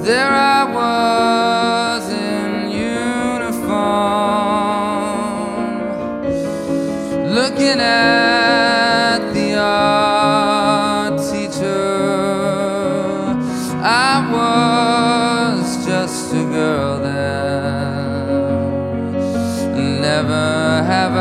There I was in uniform, looking at the art teacher. I was just a girl then. Never have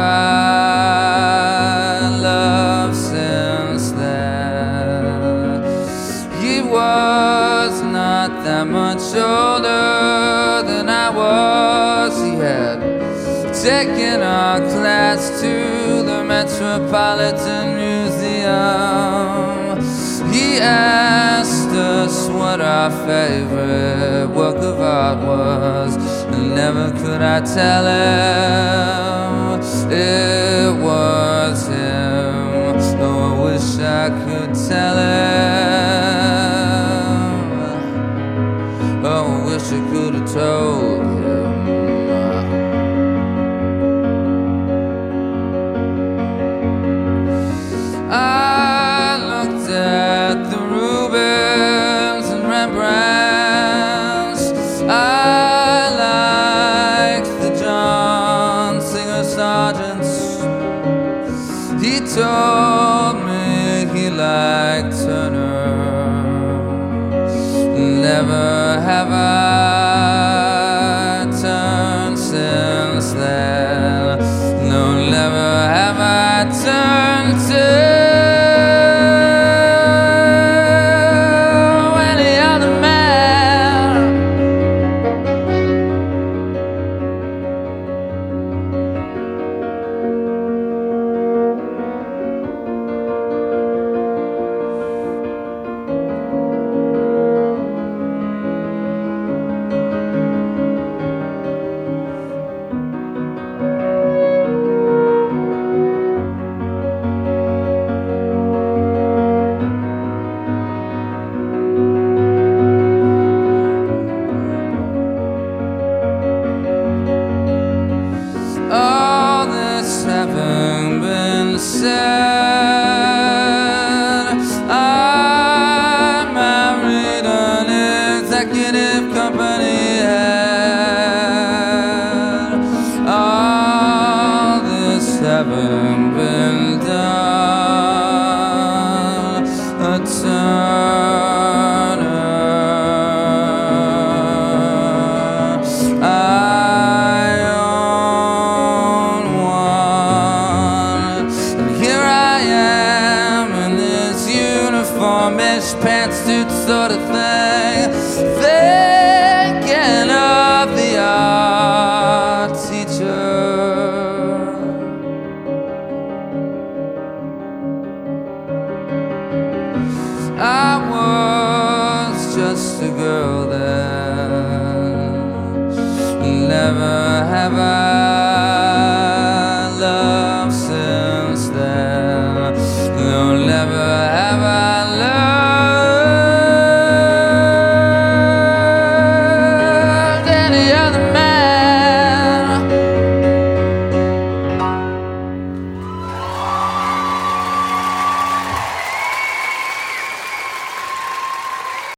I loved since then. He was not that much older than I was. He had taken our class to the Metropolitan Museum. He asked us what our favorite work of art was, and never could I tell him it was him. Oh, I wish I could tell him. Oh, I wish I could have told him. I looked at the Rubens and Rembrandts. I liked the John Singer Sargents. He told me he liked Turner. Never have I turned since then. No, never have I turned to any other man. All this having been said, I married an executive company head. All this having been done, a Turner. I own one, and here I am in this uniformish pantsuit sort of thing, thinking of the art teacher. I was just a girl then. Never have I